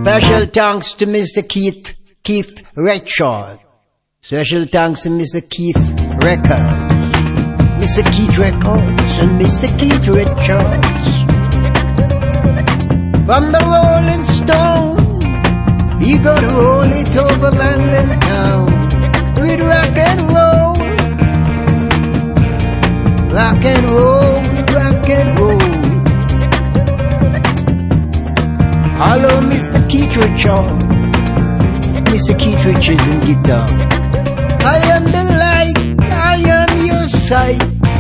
Special thanks to Mr. Keith Richards. Special thanks to Mr. Keith Records. Mr. Keith Records and Mr. Keith Richards. From the Rolling Stone, he gonna roll it over land and town with rock and roll. Rock and roll, rock and roll. Hello, Mr. Keith Richards. Mr. Keith Richards in guitar. I am the light, I am your sight.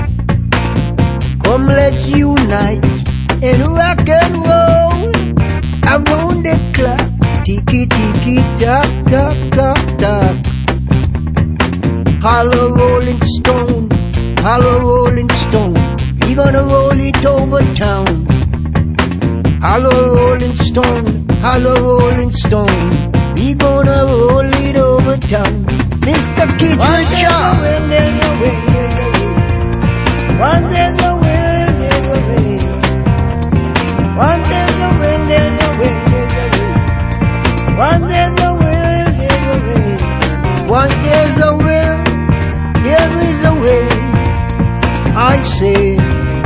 Come, let's unite and rock and roll around the clock. Tiki tiki tock tock tock tock. Hello, Rolling Stone. Hello, Rolling Stone. We gonna roll it over town. Hello, Rolling Stone. Hello, Rolling Stone. We gonna roll it over town. Mr. Keith Richards. There's a way, there's a way. Once there's a will, there's a way. Once there's a will, there's a way, there's a way. Once there's a will, there's a way. Once there's a will, there is a way. I say.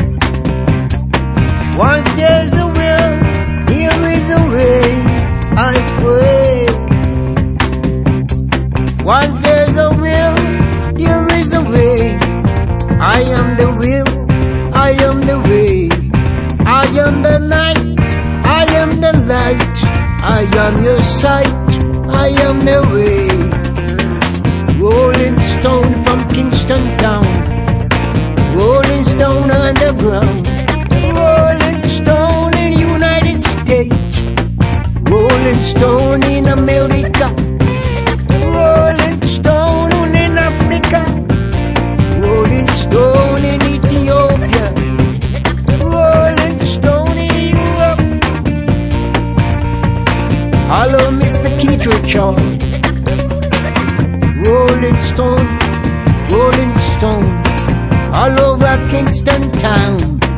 Once there's a will, here is a way. I pray. Once there's a will, here is a way. I am the will, I am the way. I am the night, I am the light. I am your sight, I am the way. Rolling Stone from Kingston town. Rolling Stone underground. Rolling Stone in United States. Rolling Stone in America. Rolling Stone in Africa. Rolling Stone in Ethiopia. Rolling Stone in Europe. Hello, Mr. Keith Richards. Rolling Stone, Rolling Stone, all over Kingston town.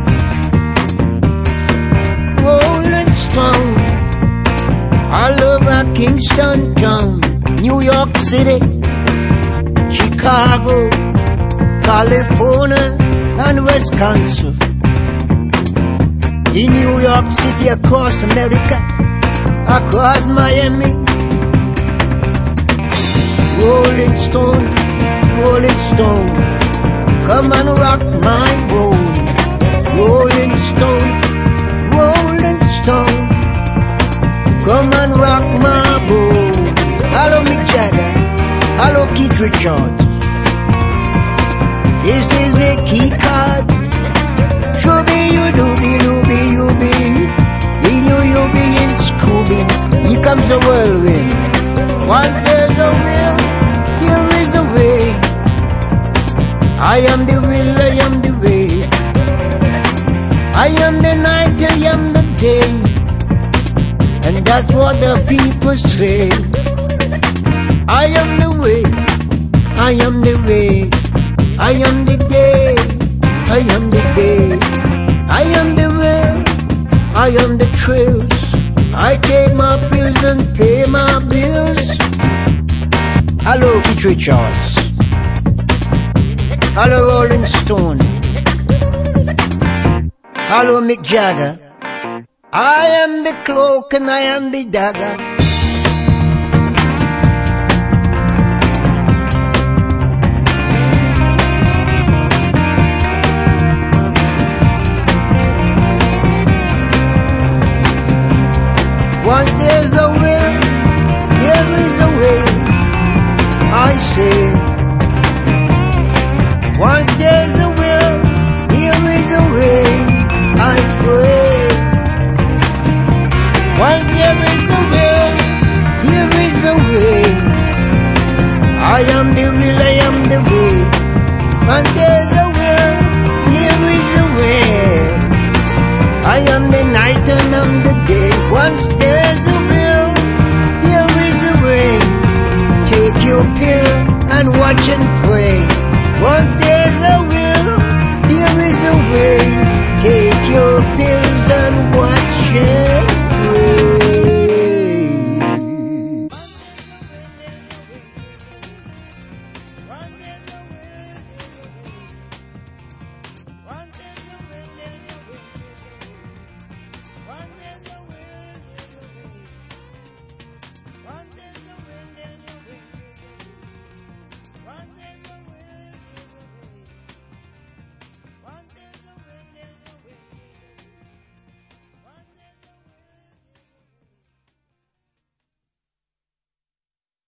Rolling Stone, all over Kingston town. New York City, Chicago, California, and Wisconsin. In New York City, across America, across Miami. Rolling Stone, come and rock my boat. Rolling Stone, come and rock my boat. Hello, Mick Jagger. Hello, Keith Richards. This is the key card. Shooby, you dooby, dooby, you be. You be in Scooby. Here comes the whirlwind. Once there's a will, here is a way. I am the will, I am the way. I am the night, I am the day. And that's what the people say. I am the way, I am the way. I am the day, I am the day. I am the will, I am the trails. I take my bills and pay my bills. Hello, Keith Richards. Hello, Rolling Stone. Hello, Mick Jagger. I am the cloak and I am the dagger. Once there's a will, there is a way. I say. Once there's a will, here is a way. I pray. Once there is a will, here is a way. I am the will, I am the way. And there